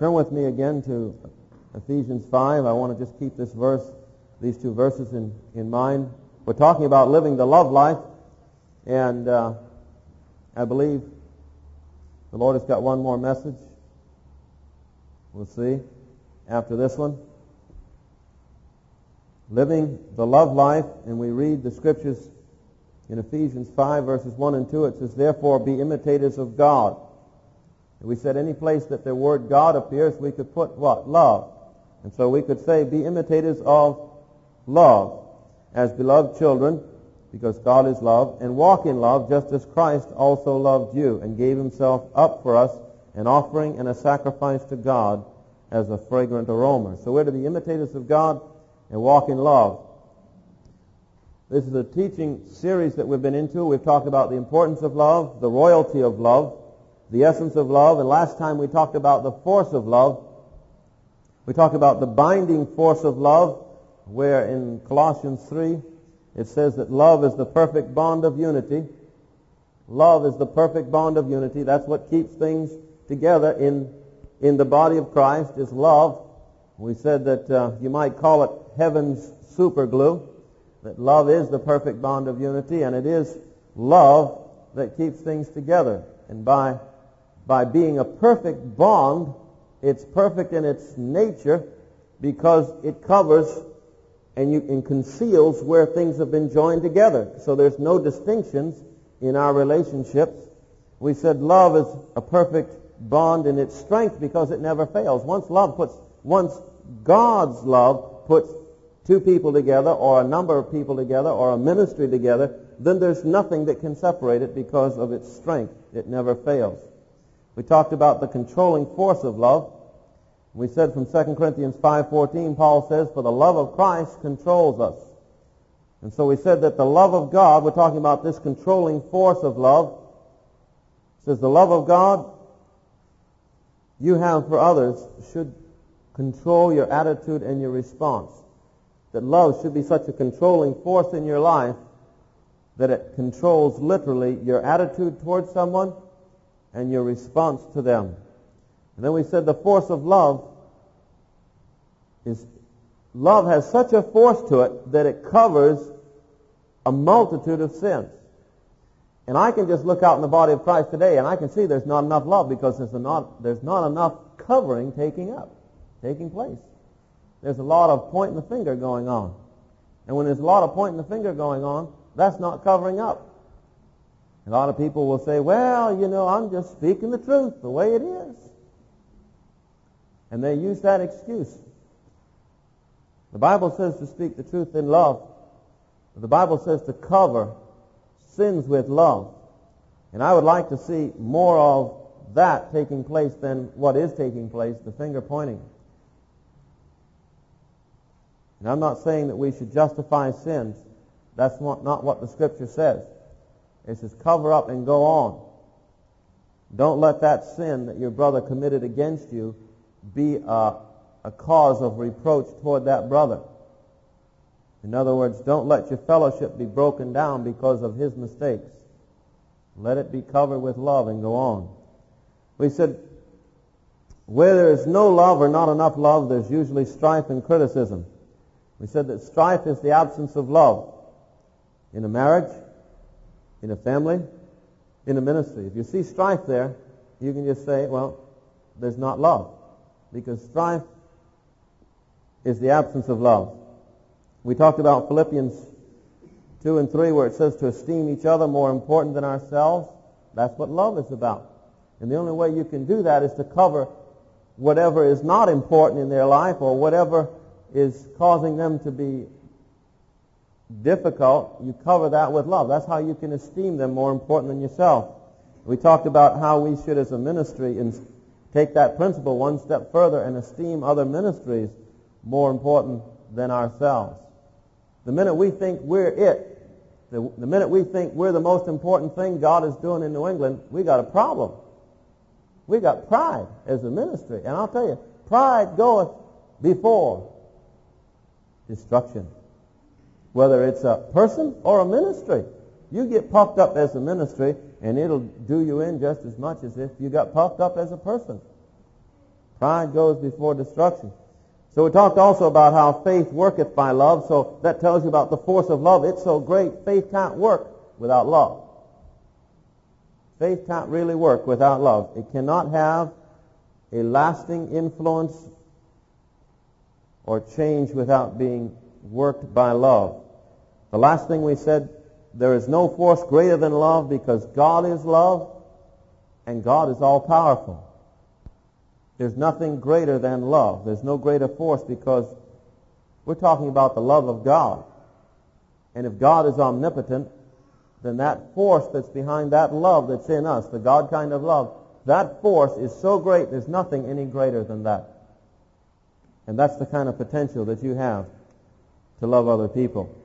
Turn with me again to Ephesians 5. I want to just keep these two verses in mind. We're talking about living the love life, and I believe the Lord has got one more message. We'll see after this one. Living the love life, and we read the scriptures in Ephesians 5 verses 1 and 2. It says, "Therefore be imitators of God." And we said any place that the word God appears, we could put what? Love. And so we could say, be imitators of love as beloved children, because God is love, and walk in love just as Christ also loved you and gave himself up for us, an offering and a sacrifice to God as a fragrant aroma. So we're to be imitators of God and walk in love. This is a teaching series that we've been into. We've talked about the importance of love, the royalty of love, the essence of love, and last time we talked about the force of love. We talked about the binding force of love, where in Colossians 3 it says that love is the perfect bond of unity. Love is the perfect bond of unity. That's what keeps things together in the body of Christ, is love. We said that you might call it heaven's super glue, that love is the perfect bond of unity, and it is love that keeps things together. And by being a perfect bond, it's perfect in its nature because it covers and conceals where things have been joined together. So there's no distinctions in our relationships. We said love is a perfect bond in its strength because it never fails. Once God's love puts two people together, or a number of people together, or a ministry together, then there's nothing that can separate it because of its strength. It never fails. We talked about the controlling force of love. We said from 2 Corinthians 5:14, Paul says, "For the love of Christ controls us." And so we said that the love of God, we're talking about this controlling force of love. It says the love of God you have for others should control your attitude and your response. That love should be such a controlling force in your life that it controls literally your attitude towards someone and your response to them. And then we said the force of love has such a force to it that it covers a multitude of sins. And I can just look out in the body of Christ today and I can see there's not enough love because there's not enough covering taking place. There's a lot of pointing the finger going on. And when there's a lot of pointing the finger going on, that's not covering up. A lot of people will say, well, I'm just speaking the truth the way it is. And they use that excuse. The Bible says to speak the truth in love. The Bible says to cover sins with love. And I would like to see more of that taking place than what is taking place, the finger pointing. And I'm not saying that we should justify sins. That's not what the Scripture says. It says cover up and go on. Don't let that sin that your brother committed against you be a cause of reproach toward that brother. In other words, don't let your fellowship be broken down because of his mistakes. Let it be covered with love and go on. We said, where there is no love or not enough love, there's usually strife and criticism. We said that strife is the absence of love in a marriage, in a family, in a ministry. If you see strife there, you can just say, well, there's not love. Because strife is the absence of love. We talked about Philippians 2 and 3 where it says to esteem each other more important than ourselves. That's what love is about. And the only way you can do that is to cover whatever is not important in their life or whatever is causing them to be difficult. You cover that with love. That's how you can esteem them more important than yourself. We talked about how we should, as a ministry, take that principle one step further and esteem other ministries more important than ourselves. The minute we think we're it, the minute we think we're the most important thing God is doing in New England, we got a problem. We got pride as a ministry. And I'll tell you, pride goeth before destruction. Whether it's a person or a ministry. You get puffed up as a ministry, and it'll do you in just as much as if you got puffed up as a person. Pride goes before destruction. So we talked also about how faith worketh by love. So that tells you about the force of love. It's so great, faith can't work without love. Faith can't really work without love. It cannot have a lasting influence or change without being worked by love. The last thing we said, there is no force greater than love because God is love and God is all-powerful. There's nothing greater than love. There's no greater force because we're talking about the love of God. And if God is omnipotent, then that force that's behind that love that's in us, the God kind of love, that force is so great, there's nothing any greater than that. And that's the kind of potential that you have to love other people.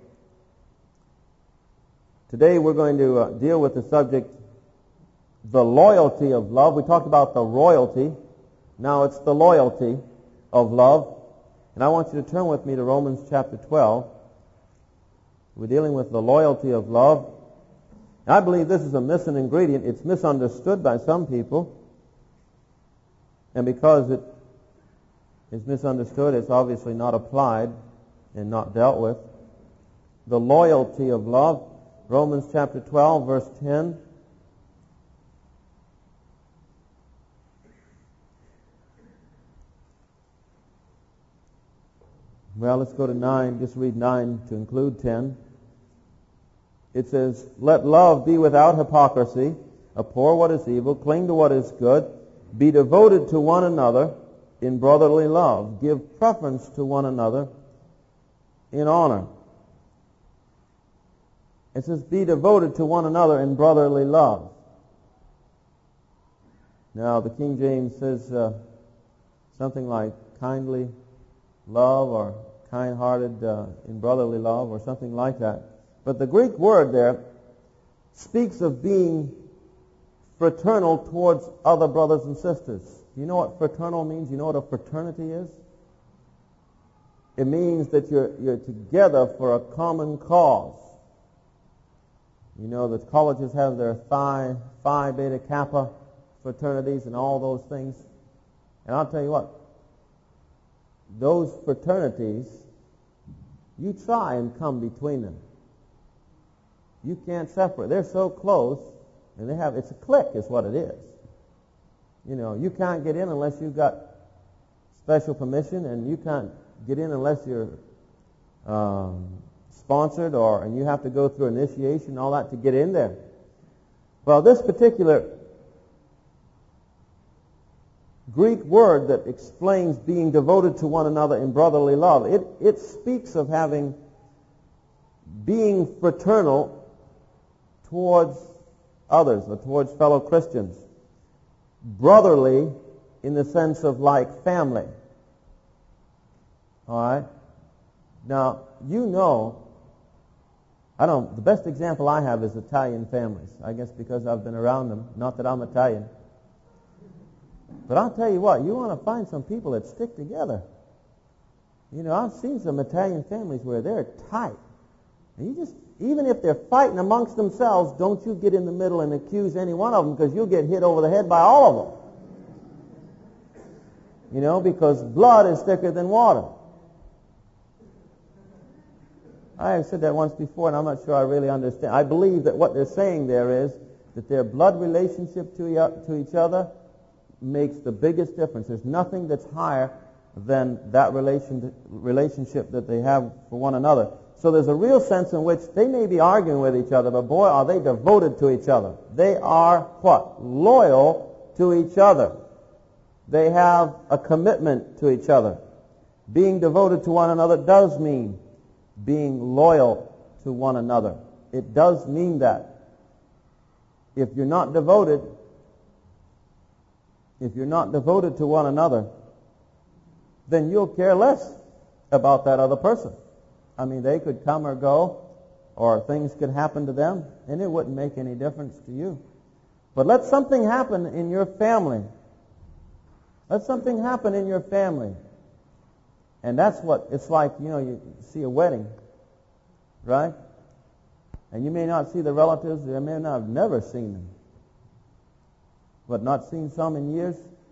Today we're going to deal with the subject, the loyalty of love. We talked about the royalty. Now it's the loyalty of love. And I want you to turn with me to Romans chapter 12. We're dealing with the loyalty of love. And I believe this is a missing ingredient. It's misunderstood by some people. And because it is misunderstood, it's obviously not applied and not dealt with. The loyalty of love. Romans chapter 12, verse 10. Well, let's go to 9. Just read 9 to include 10. It says, "Let love be without hypocrisy. Abhor what is evil. Cling to what is good. Be devoted to one another in brotherly love. Give preference to one another in honor." It says, be devoted to one another in brotherly love. Now, the King James says something like kindly love or kind-hearted in brotherly love or something like that. But the Greek word there speaks of being fraternal towards other brothers and sisters. Do you know what fraternal means? You know what a fraternity is? It means that you're together for a common cause. You know, the colleges have their Phi Beta Kappa fraternities and all those things. And I'll tell you what, those fraternities, you try and come between them. You can't separate. They're so close, and it's a clique is what it is. You know, you can't get in unless you've got special permission, and you can't get in unless you're sponsored, and you have to go through initiation and all that to get in there. Well, this particular Greek word that explains being devoted to one another in brotherly love, it speaks of being fraternal towards others or towards fellow Christians. Brotherly in the sense of like family. All right? Now, you know, the best example I have is Italian families. I guess because I've been around them. Not that I'm Italian. But I'll tell you what, you want to find some people that stick together. You know, I've seen some Italian families where they're tight. And even if they're fighting amongst themselves, don't you get in the middle and accuse any one of them, because you'll get hit over the head by all of them. You know, because blood is thicker than water. I have said that once before, and I'm not sure I really understand. I believe that what they're saying there is that their blood relationship to each other makes the biggest difference. There's nothing that's higher than that relationship that they have for one another. So there's a real sense in which they may be arguing with each other, but boy, are they devoted to each other. They are what? Loyal to each other. They have a commitment to each other. Being devoted to one another does mean being loyal to one another. It does mean that. If you're not devoted to one another, then you'll care less about that other person. I mean, they could come or go, or things could happen to them, and it wouldn't make any difference to you. But let something happen in your family. Let something happen in your family. And that's what it's like, you know, you see a wedding, right? And you may not see the relatives, you may not have never seen them, but not seen some in years.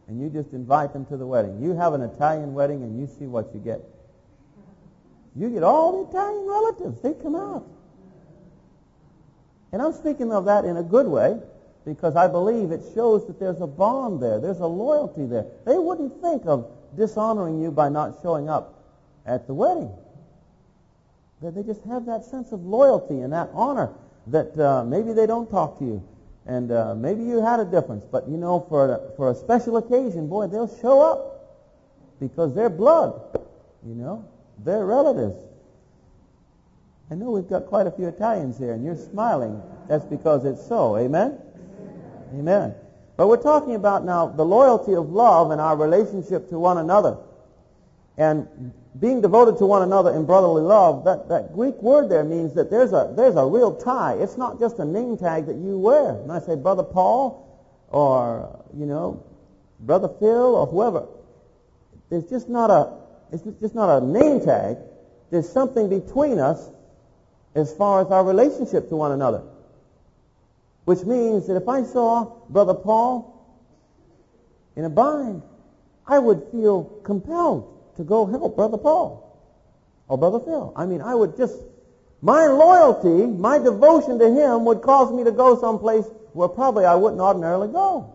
and you just invite them to the wedding. You have an Italian wedding and you see what you get. You get all the Italian relatives. They come out. And I'm speaking of that in a good way because I believe it shows that there's a bond there. There's a loyalty there. They wouldn't think of dishonoring you by not showing up at the wedding. They just have that sense of loyalty and that honor that maybe they don't talk to you. And maybe you had a difference. But, you know, for a special occasion, boy, they'll show up because they're blood, you know. They're relatives. I know we've got quite a few Italians here, and you're smiling. That's because it's so. Amen? Amen. But we're talking about now the loyalty of love and our relationship to one another. And being devoted to one another in brotherly love, that Greek word there means that there's a real tie. It's not just a name tag that you wear. When I say Brother Paul or, you know, Brother Phil or whoever, it's just not a name tag. There's something between us as far as our relationship to one another. Which means that if I saw Brother Paul in a bind, I would feel compelled to go help Brother Paul or Brother Phil. I mean, my loyalty, my devotion to him would cause me to go someplace where probably I wouldn't ordinarily go.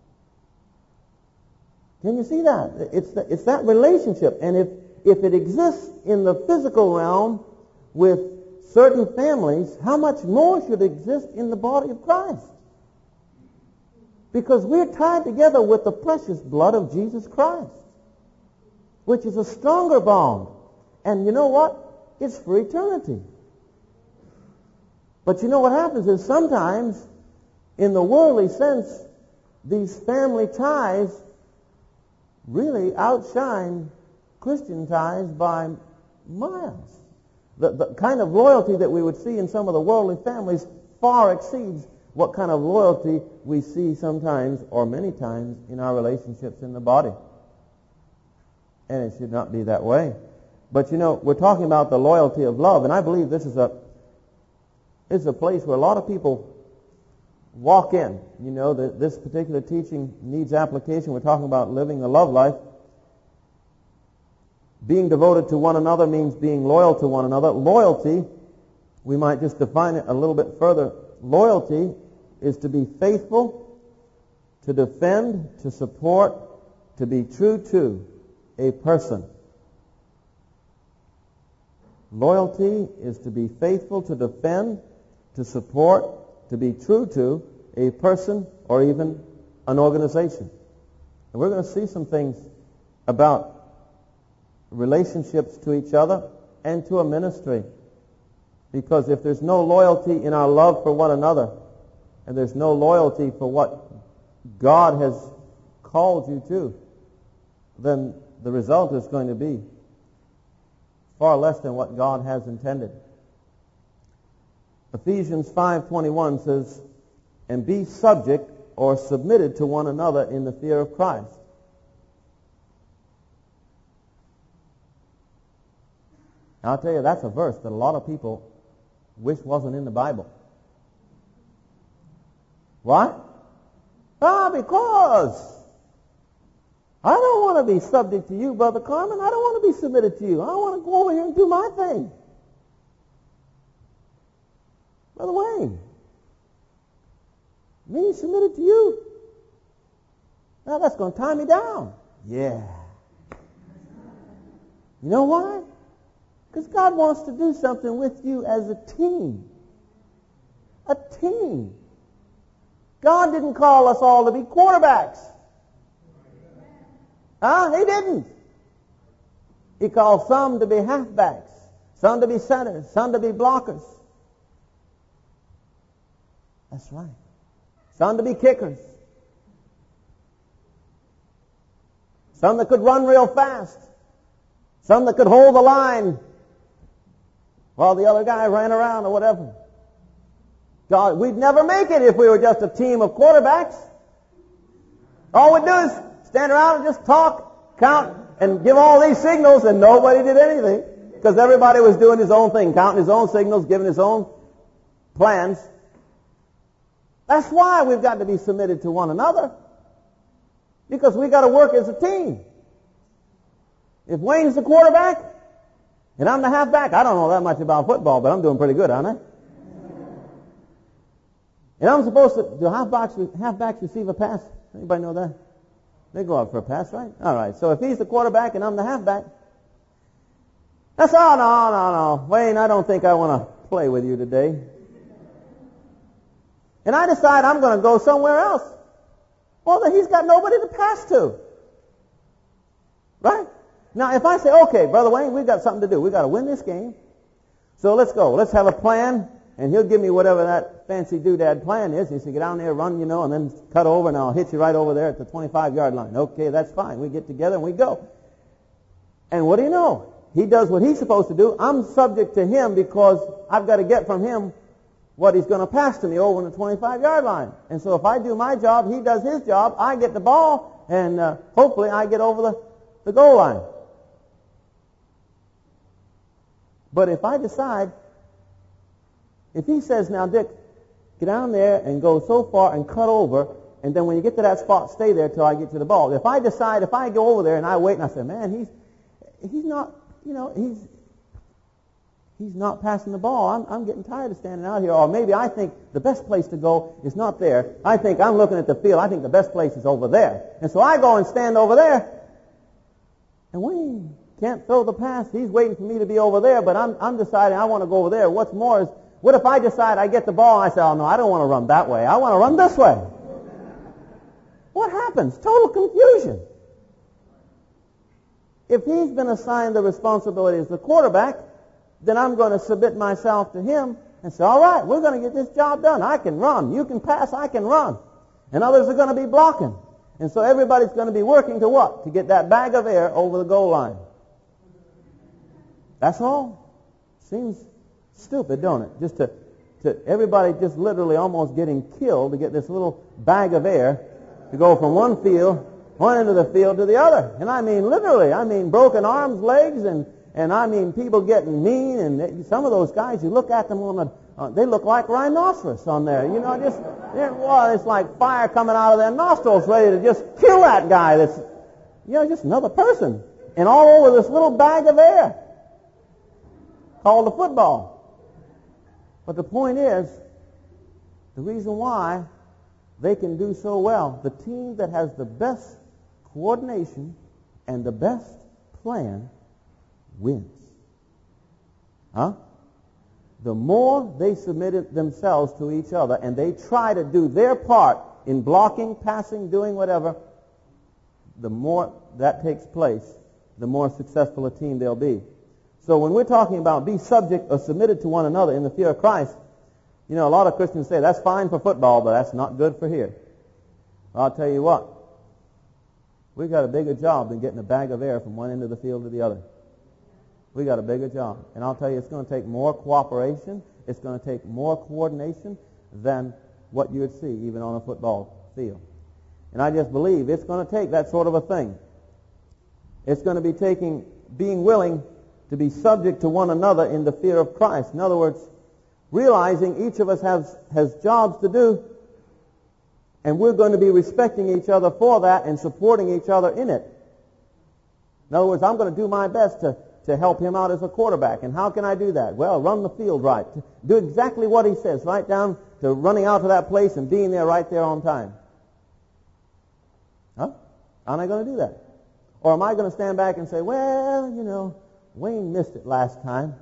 Can you see that? It's that relationship. And if it exists in the physical realm with certain families, how much more should exist in the body of Christ? Because we're tied together with the precious blood of Jesus Christ, which is a stronger bond. And you know what? It's for eternity. But you know what happens is sometimes, in the worldly sense, these family ties really outshine Christian ties by miles. The kind of loyalty that we would see in some of the worldly families far exceeds what kind of loyalty we see sometimes or many times in our relationships in the body. And it should not be that way. But you know, we're talking about the loyalty of love, and I believe this is a place where a lot of people walk in. You know, this particular teaching needs application. We're talking about living the love life. Being devoted to one another means being loyal to one another. Loyalty, we might just define it a little bit further. Loyalty is to be faithful, to defend, to support, to be true to a person. Loyalty is to be faithful, to defend, to support, to be true to a person or even an organization. And we're going to see some things about relationships to each other and to a ministry. Because if there's no loyalty in our love for one another, and there's no loyalty for what God has called you to, then the result is going to be far less than what God has intended. Ephesians 5:21 says, "And be subject or submitted to one another in the fear of Christ." Now, I'll tell you, that's a verse that a lot of people wish wasn't in the Bible. Why? Because I don't want to be subject to you, Brother Carmen. I don't want to be submitted to you. I want to go over here and do my thing. Brother Wayne, me submitted to you? Now that's going to tie me down. Yeah. You know why? Because God wants to do something with you as a team. A team. God didn't call us all to be quarterbacks. He didn't. He called some to be halfbacks, some to be centers, some to be blockers. That's right. Some to be kickers. Some that could run real fast. Some that could hold the line while the other guy ran around or whatever. God, we'd never make it if we were just a team of quarterbacks. All we'd do is stand around and just talk, count, and give all these signals, and nobody did anything because everybody was doing his own thing, counting his own signals, giving his own plans. That's why we've got to be submitted to one another. Because we got to work as a team. If Wayne's the quarterback and I'm the halfback, I don't know that much about football, but I'm doing pretty good, aren't I? And I'm supposed to, do halfbacks receive a pass? Anybody know that? They go out for a pass, right? All right. So if he's the quarterback and I'm the halfback, that's, oh, no. Wayne, I don't think I want to play with you today. And I decide I'm going to go somewhere else. Well, then he's got nobody to pass to. Right? Now, if I say, okay, Brother Wayne, we've got something to do. We've got to win this game. So let's go. Let's have a plan. And he'll give me whatever that fancy doodad plan is. He said, get down there, run, and then cut over, and I'll hit you right over there at the 25-yard line. Okay, that's fine. We get together and we go. And what do you know? He does what he's supposed to do. I'm subject to him because I've got to get from him what he's going to pass to me over the 25-yard line. And so if I do my job, he does his job, I get the ball, and hopefully I get over the goal line. But if I decide, if he says, now, Dick, get down there and go so far and cut over, and then when you get to that spot, stay there till I get to the ball. If I decide, if I go over there and I wait and I say, man, he's not, he's not passing the ball. I'm getting tired of standing out here. Or maybe I think the best place to go is not there. I think I'm looking at the field. I think the best place is over there. And so I go and stand over there, and we can't throw the pass. He's waiting for me to be over there, but I'm deciding I want to go over there. What's more is, what if I decide I get the ball and I say, oh, no, I don't want to run that way. I want to run this way. What happens? Total confusion. If he's been assigned the responsibility as the quarterback, then I'm going to submit myself to him and say, all right, we're going to get this job done. I can run. You can pass. I can run. And others are going to be blocking. And so everybody's going to be working to what? To get that bag of air over the goal line. That's all. Seems stupid, don't it? Just to everybody just literally almost getting killed to get this little bag of air to go from one end of the field to the other. And I mean literally. I mean broken arms, legs, and I mean people getting mean. And some of those guys, you look at them they look like rhinoceros on there. It's like fire coming out of their nostrils, ready to just kill that guy. That's just another person, and all over this little bag of air called the football. But the point is, the reason why they can do so well, the team that has the best coordination and the best plan wins. Huh? The more they submitted themselves to each other and they try to do their part in blocking, passing, doing whatever, the more that takes place, the more successful a team they'll be. So when we're talking about be subject or submitted to one another in the fear of Christ, a lot of Christians say that's fine for football, but that's not good for here. I'll tell you what, we've got a bigger job than getting a bag of air from one end of the field to the other. We got a bigger job. And I'll tell you, it's going to take more cooperation. It's going to take more coordination than what you would see even on a football field. And I just believe it's going to take that sort of a thing. It's going to be being willing to be subject to one another in the fear of Christ. In other words, realizing each of us has jobs to do, and we're going to be respecting each other for that and supporting each other in it. In other words, I'm going to do my best to help him out as a quarterback. And how can I do that? Well, run the field right. Do exactly what he says, right down to running out to that place and being there right there on time. Huh? How am I going to do that? Or am I going to stand back and say, well, Wayne missed it last time.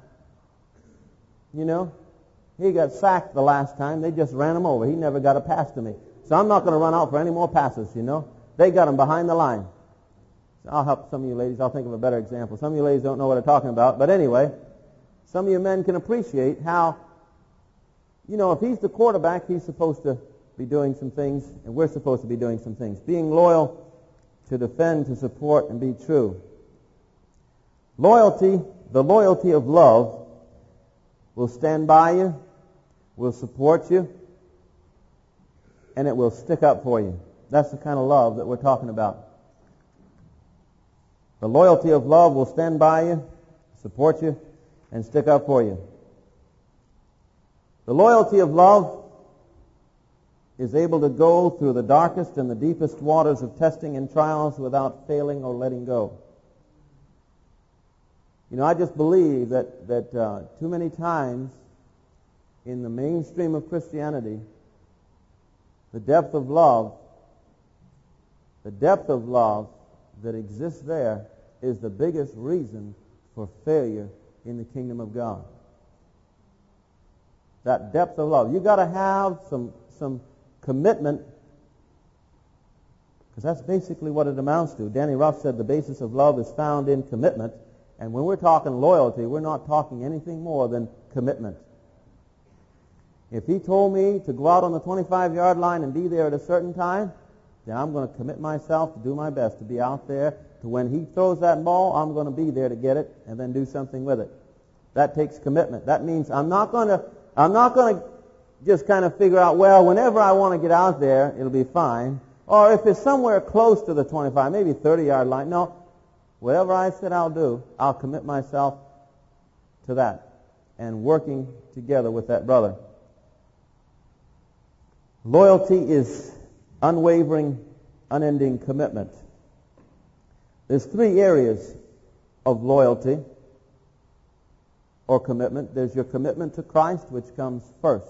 He got sacked the last time. They just ran him over. He never got a pass to me. So I'm not going to run out for any more passes, They got him behind the line. So I'll help some of you ladies. I'll think of a better example. Some of you ladies don't know what I'm talking about. But anyway, some of you men can appreciate how, if he's the quarterback, he's supposed to be doing some things, and we're supposed to be doing some things. Being loyal, to defend, to support, and be true. Loyalty, the loyalty of love, will stand by you, will support you, and it will stick up for you. That's the kind of love that we're talking about. The loyalty of love will stand by you, support you, and stick up for you. The loyalty of love is able to go through the darkest and the deepest waters of testing and trials without failing or letting go. You know, I just believe that too many times in the mainstream of Christianity, the depth of love that exists there is the biggest reason for failure in the kingdom of God. That depth of love. You've got to have some commitment, because that's basically what it amounts to. Danny Ruff said the basis of love is found in commitment, and when we're talking loyalty, we're not talking anything more than commitment. If he told me to go out on the 25-yard line and be there at a certain time, then I'm going to commit myself to do my best to be out there, to when he throws that ball, I'm going to be there to get it and then do something with it. That takes commitment. That means I'm not going to just kind of figure out, well, whenever I want to get out there, it'll be fine. Or if it's somewhere close to the 25, maybe 30-yard line. No, whatever I said I'll do, I'll commit myself to that and working together with that brother. Loyalty is unwavering, unending commitment. There's three areas of loyalty or commitment. There's your commitment to Christ, which comes first.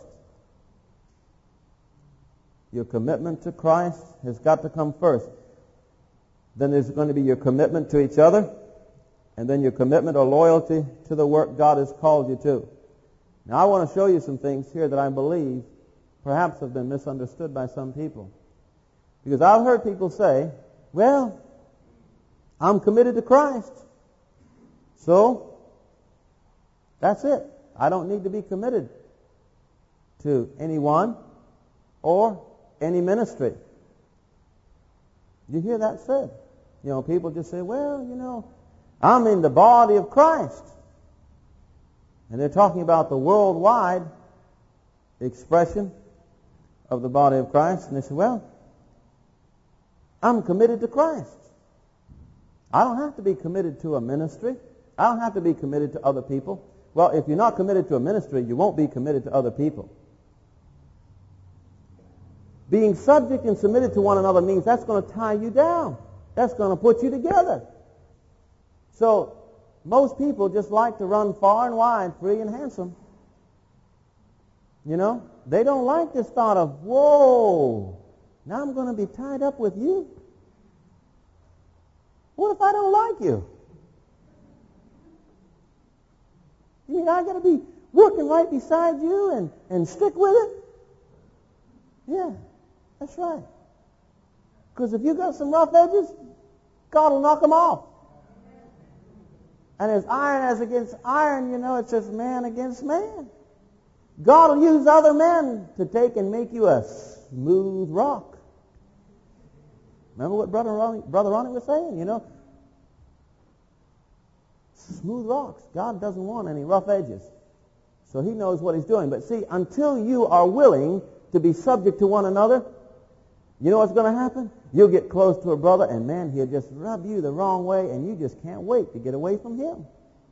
Your commitment to Christ has got to come first. Then there's going to be your commitment to each other, and then your commitment or loyalty to the work God has called you to. Now, I want to show you some things here that I believe perhaps have been misunderstood by some people. Because I've heard people say, well, I'm committed to Christ, so that's it. I don't need to be committed to anyone or any ministry. You hear that said? You know, people just say, well, you know, I'm in the body of Christ. And they're talking about the worldwide expression of the body of Christ. And they say, well, I'm committed to Christ. I don't have to be committed to a ministry. I don't have to be committed to other people. Well, if you're not committed to a ministry, you won't be committed to other people. Being subject and submitted to one another means that's going to tie you down. That's going to put you together. So, most people just like to run far and wide, free and handsome. You know, they don't like this thought of, whoa, now I'm going to be tied up with you. What if I don't like you? You mean I got to be working right beside you and stick with it? Yeah, that's right. Because if you got some rough edges, God will knock them off. And as iron as against iron, you know, it's just man against man. God will use other men to take and make you a smooth rock. Remember what Brother Ronnie was saying, you know? Smooth rocks. God doesn't want any rough edges. So he knows what he's doing. But see, until you are willing to be subject to one another, you know what's going to happen? You'll get close to a brother, and man, he'll just rub you the wrong way, and you just can't wait to get away from him.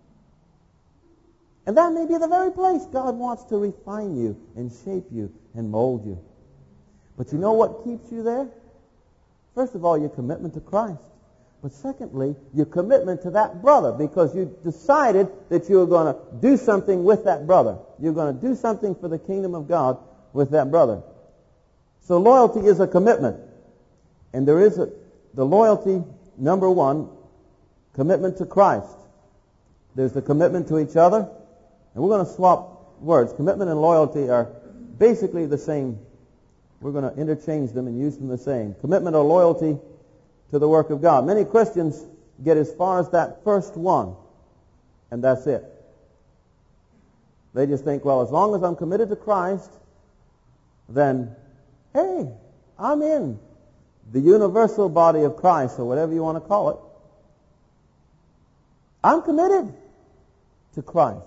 And that may be the very place God wants to refine you and shape you and mold you. But you know what keeps you there? First of all, your commitment to Christ. But secondly, your commitment to that brother, because you decided that you were going to do something with that brother. You're going to do something for the kingdom of God with that brother. So loyalty is a commitment. And there is the loyalty, number one, commitment to Christ. There's the commitment to each other. And we're going to swap words. Commitment and loyalty are basically the same. We're going to interchange them and use them the same. Commitment or loyalty to the work of God. Many Christians get as far as that first one, and that's it. They just think, well, as long as I'm committed to Christ, then, hey, I'm in the universal body of Christ, or whatever you want to call it. I'm committed to Christ.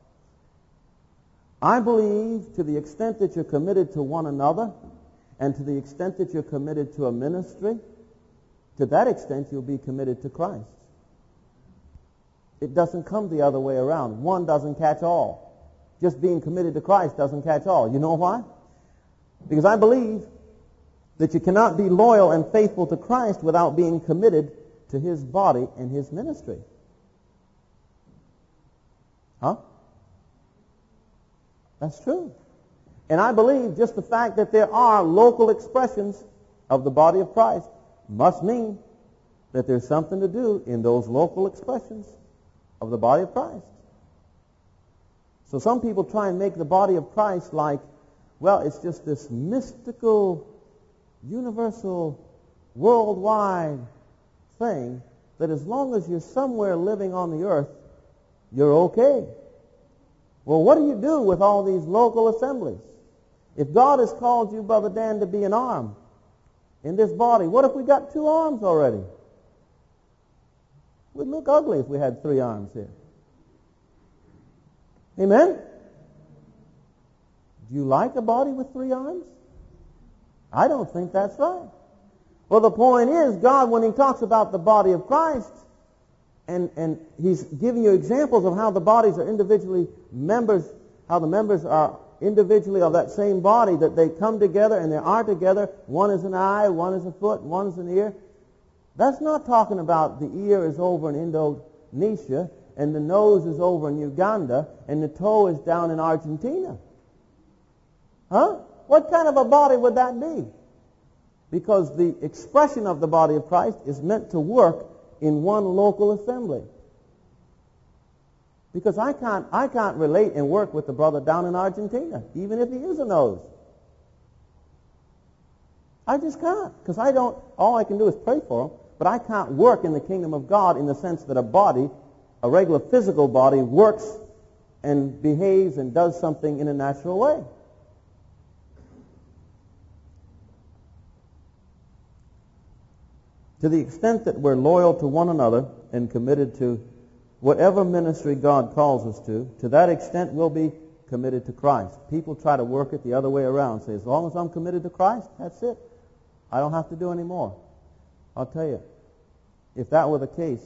I believe to the extent that you're committed to one another, and to the extent that you're committed to a ministry, to that extent you'll be committed to Christ. It doesn't come the other way around. One doesn't catch all. Just being committed to Christ doesn't catch all. You know why? Because I believe that you cannot be loyal and faithful to Christ without being committed to His body and His ministry. Huh? That's true. And I believe just the fact that there are local expressions of the body of Christ must mean that there's something to do in those local expressions of the body of Christ. So some people try and make the body of Christ like, well, it's just this mystical, universal, worldwide thing that as long as you're somewhere living on the earth, you're okay. Well, what do you do with all these local assemblies? If God has called you, Brother Dan, to be an arm in this body, what if we got 2 arms already? We'd look ugly if we had 3 arms here. Amen? Do you like a body with 3 arms? I don't think that's right. Well, the point is, God, when He talks about the body of Christ, and He's giving you examples of how the bodies are individually members, how the members are individually of that same body, that they come together and they are together. One is an eye, one is a foot, one is an ear. That's not talking about the ear is over in Indonesia and the nose is over in Uganda and the toe is down in Argentina. Huh? What kind of a body would that be? Because the expression of the body of Christ is meant to work in one local assembly. Because I can't relate and work with the brother down in Argentina, even if he is a nose. I just can't, because all I can do is pray for him, but I can't work in the kingdom of God in the sense that a body, a regular physical body, works and behaves and does something in a natural way. To the extent that we're loyal to one another and committed to whatever ministry God calls us to that extent we'll be committed to Christ. People try to work it the other way around. Say, as long as I'm committed to Christ, that's it. I don't have to do any more. I'll tell you, if that were the case,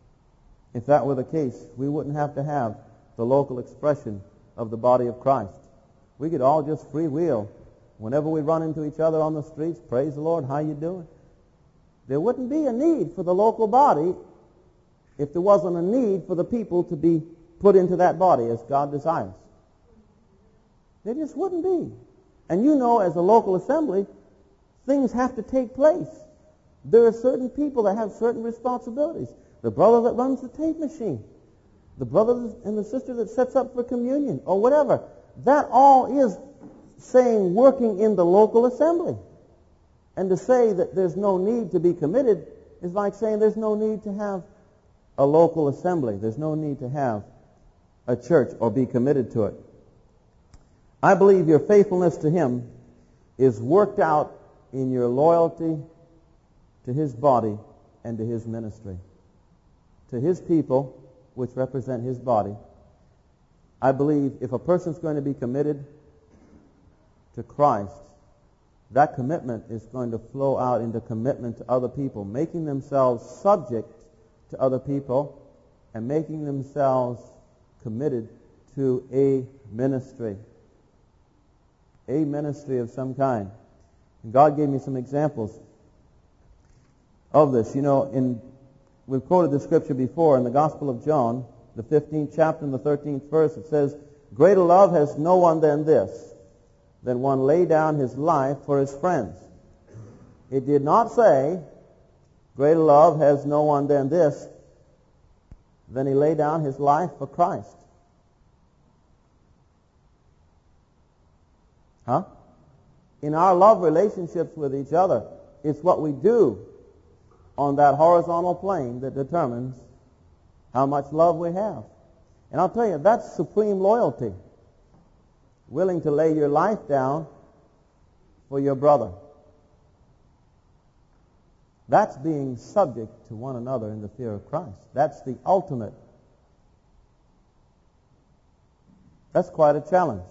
we wouldn't have to have the local expression of the body of Christ. We could all just freewheel. Whenever we run into each other on the streets, praise the Lord, how you doing? There wouldn't be a need for the local body if there wasn't a need for the people to be put into that body as God desires. There just wouldn't be. And you know, as a local assembly, things have to take place. There are certain people that have certain responsibilities. The brother that runs the tape machine, the brother and the sister that sets up for communion, or whatever. That all is saying working in the local assembly. And to say that there's no need to be committed is like saying there's no need to have a local assembly. There's no need to have a church or be committed to it. I believe your faithfulness to Him is worked out in your loyalty to His body and to His ministry. To His people, which represent His body. I believe if a person's going to be committed to Christ, that commitment is going to flow out into commitment to other people, making themselves subject to other people and making themselves committed to a ministry of some kind. And God gave me some examples of this. You know, we've quoted the scripture before in the Gospel of John, the 15th chapter and the 13th verse. It says, "Greater love has no one than this, than one lay down his life for his friends." It did not say, greater love has no one than this, than he lay down his life for Christ. Huh? In our love relationships with each other, it's what we do on that horizontal plane that determines how much love we have. And I'll tell you, that's supreme loyalty. Willing to lay your life down for your brother. That's being subject to one another in the fear of Christ. That's the ultimate. That's quite a challenge.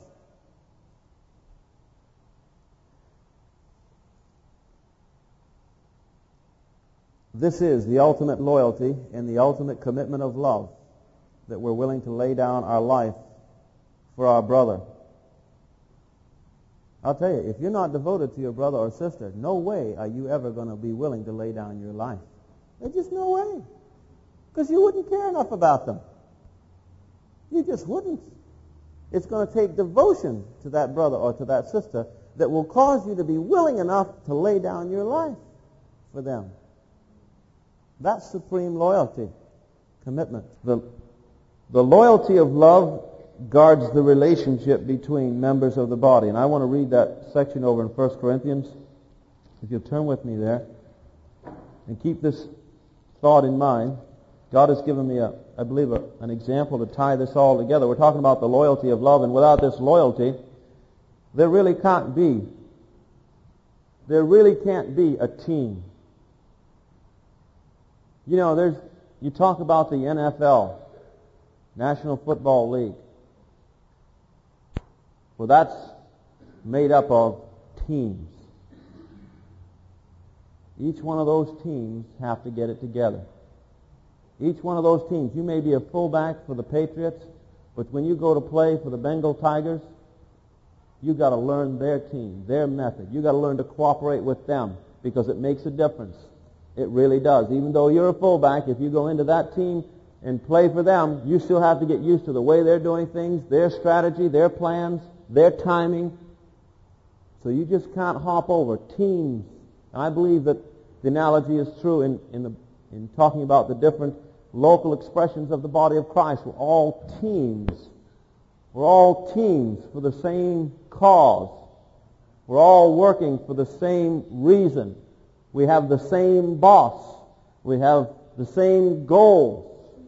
This is the ultimate loyalty and the ultimate commitment of love, that we're willing to lay down our life for our brother. I'll tell you, if you're not devoted to your brother or sister, no way are you ever going to be willing to lay down your life. There's just no way. Because you wouldn't care enough about them. You just wouldn't. It's going to take devotion to that brother or to that sister that will cause you to be willing enough to lay down your life for them. That's supreme loyalty, commitment. The loyalty of love guards the relationship between members of the body. And I want to read that section over in 1 Corinthians. If you'll turn with me there and keep this thought in mind. God has given me, I believe, an example to tie this all together. We're talking about the loyalty of love, and without this loyalty, there really can't be a team. You know, you talk about the NFL, National Football League. Well, that's made up of teams. Each one of those teams have to get it together. Each one of those teams, you may be a fullback for the Patriots, but when you go to play for the Bengal Tigers, you've got to learn their team, their method. You've got to learn to cooperate with them because it makes a difference. It really does. Even though you're a fullback, if you go into that team and play for them, you still have to get used to the way they're doing things, their strategy, their plans, their timing. So you just can't hop over. Teams. I believe that the analogy is true in talking about the different local expressions of the body of Christ. We're all teams. We're all teams for the same cause. We're all working for the same reason. We have the same boss. We have the same goals.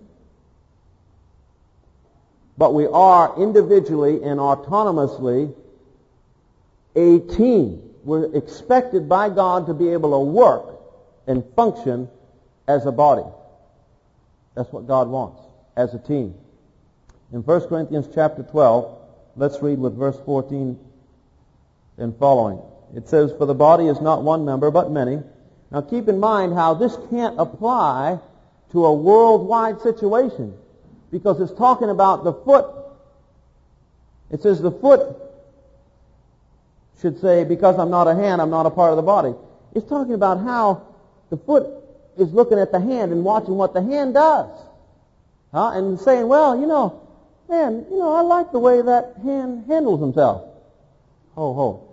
But we are individually and autonomously a team. We're expected by God to be able to work and function as a body. That's what God wants, as a team. In 1 Corinthians chapter 12, let's read with verse 14 and following. It says, "For the body is not one member, but many." Now keep in mind how this can't apply to a worldwide situation, because it's talking about the foot. It says the foot should say, because I'm not a hand, I'm not a part of the body. It's talking about how the foot is looking at the hand and watching what the hand does. And saying, well, man, I like the way that hand handles himself. Ho, ho.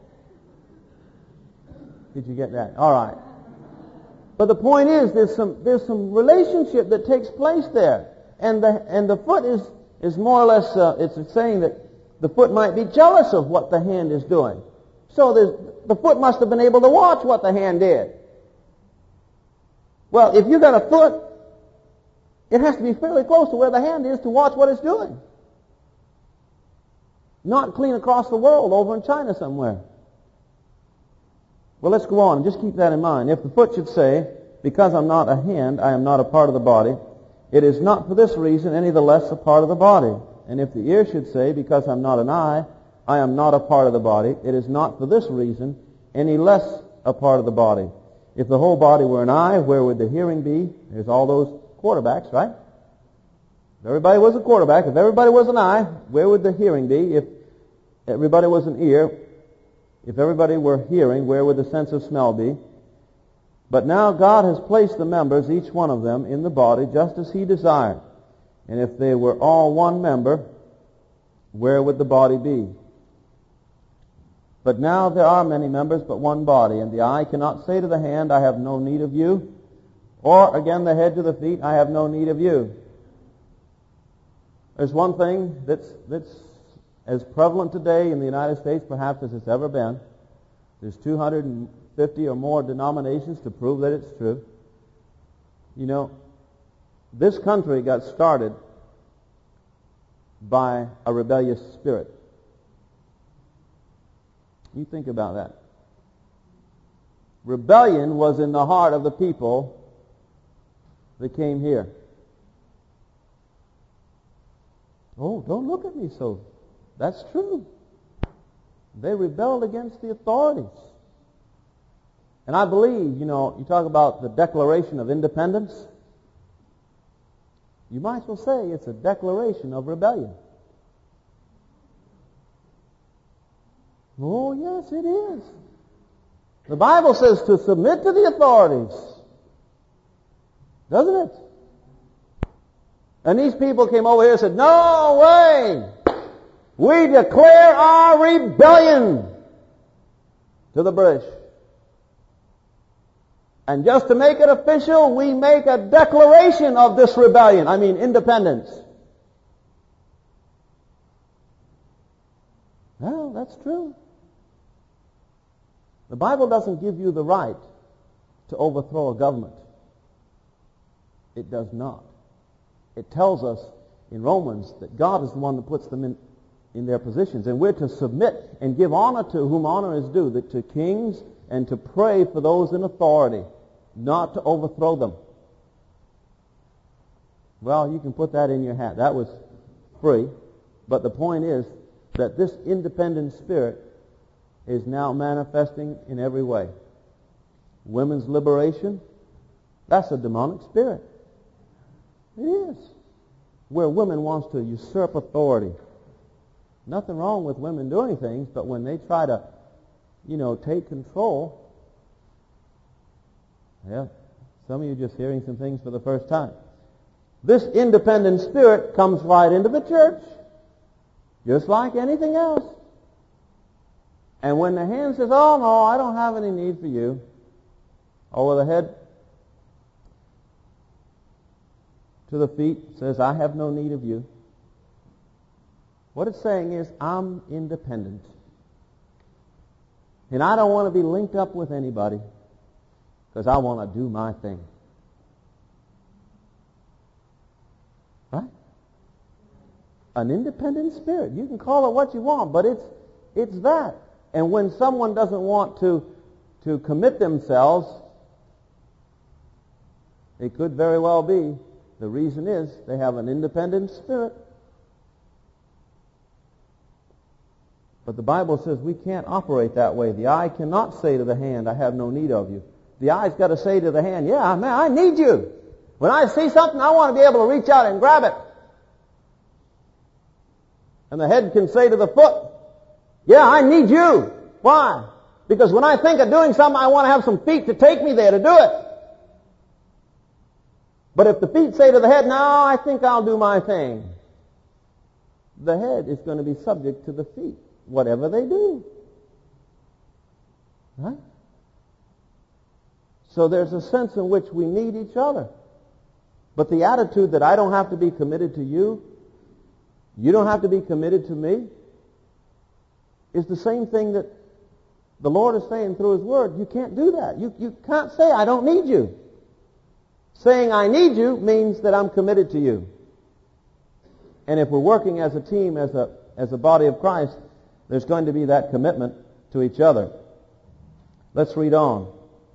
Did you get that? All right. But the point is, there's some relationship that takes place there. And the foot is more or less, it's saying that the foot might be jealous of what the hand is doing. So the foot must have been able to watch what the hand did. Well, if you've got a foot, it has to be fairly close to where the hand is to watch what it's doing. Not clean across the world over in China somewhere. Well, let's go on. Just keep that in mind. If the foot should say, because I'm not a hand, I am not a part of the body, it is not for this reason any the less a part of the body. And if the ear should say, because I'm not an eye, I am not a part of the body, it is not for this reason any less a part of the body. If the whole body were an eye, where would the hearing be? There's all those quarterbacks, right? If everybody was a quarterback, if everybody was an eye, where would the hearing be? If everybody was an ear, if everybody were hearing, where would the sense of smell be? But now God has placed the members, each one of them, in the body just as He desired. And if they were all one member, where would the body be? But now there are many members, but one body. And the eye cannot say to the hand, I have no need of you. Or again the head to the feet, I have no need of you. There's one thing that's as prevalent today in the United States perhaps as it's ever been. There's 250 or more denominations to prove that it's true. This country got started by a rebellious spirit. You think about that. Rebellion was in the heart of the people that came here. Oh, don't look at me so. That's true. They rebelled against the authorities. And I believe, you talk about the Declaration of Independence. You might as well say it's a declaration of rebellion. Oh, yeah. Yes, it is. The Bible says to submit to the authorities. Doesn't it? And these people came over here and said, no way! We declare our rebellion to the British. And just to make it official, we make a declaration of this rebellion. I mean, independence. Well, that's true. The Bible doesn't give you the right to overthrow a government. It does not. It tells us in Romans that God is the one that puts them in their positions. And we're to submit and give honor to whom honor is due, that to kings, and to pray for those in authority, not to overthrow them. Well, you can put that in your hat. That was free. But the point is that this independent spirit is now manifesting in every way. Women's liberation, that's a demonic spirit. It is. Where women wants to usurp authority. Nothing wrong with women doing things, but when they try to, take control, some of you just hearing some things for the first time. This independent spirit comes right into the church, just like anything else. And when the hand says, oh no, I don't have any need for you, over the head to the feet says, I have no need of you. What it's saying is, I'm independent. And I don't want to be linked up with anybody because I want to do my thing. Right? An independent spirit. You can call it what you want, but it's that. And when someone doesn't want to commit themselves, it could very well be the reason is they have an independent spirit. But the Bible says we can't operate that way. The eye cannot say to the hand, I have no need of you. The eye's got to say to the hand, yeah, man, I need you. When I see something, I want to be able to reach out and grab it. And the head can say to the foot, yeah, I need you. Why? Because when I think of doing something, I want to have some feet to take me there to do it. But if the feet say to the head, no, I think I'll do my thing, the head is going to be subject to the feet, whatever they do. Right? So there's a sense in which we need each other. But the attitude that I don't have to be committed to you, you don't have to be committed to me, is the same thing that the Lord is saying through His Word. You can't do that. You can't say, I don't need you. Saying I need you means that I'm committed to you. And if we're working as a team, as a body of Christ, there's going to be that commitment to each other. Let's read on.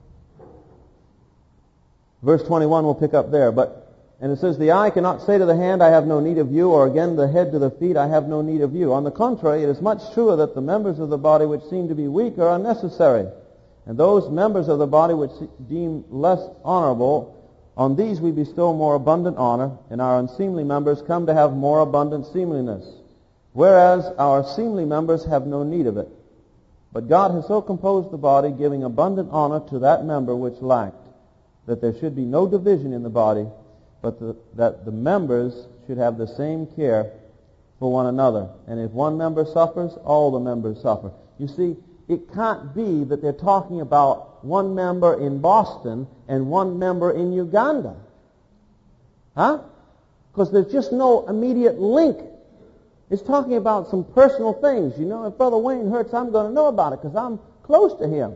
Verse 21, we'll pick up there. And it says, the eye cannot say to the hand, I have no need of you, or again the head to the feet, I have no need of you. On the contrary, it is much truer that the members of the body which seem to be weak are unnecessary. And those members of the body which deem less honorable, on these we bestow more abundant honor, and our unseemly members come to have more abundant seemliness. Whereas our seemly members have no need of it. But God has so composed the body, giving abundant honor to that member which lacked, that there should be no division in the body, but that the members should have the same care for one another. And if one member suffers, all the members suffer. You see, it can't be that they're talking about one member in Boston and one member in Uganda. Huh? Because there's just no immediate link. It's talking about some personal things. If Brother Wayne hurts, I'm going to know about it because I'm close to him.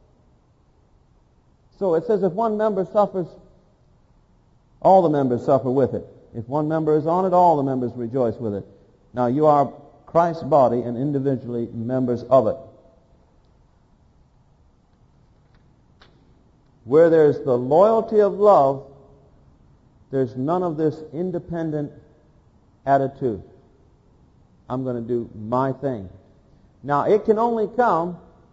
So it says if one member suffers, all the members suffer with it. If one member is on it, all the members rejoice with it. Now you are Christ's body and individually members of it. Where there's the loyalty of love, there's none of this independent attitude. I'm going to do my thing. Now it can only come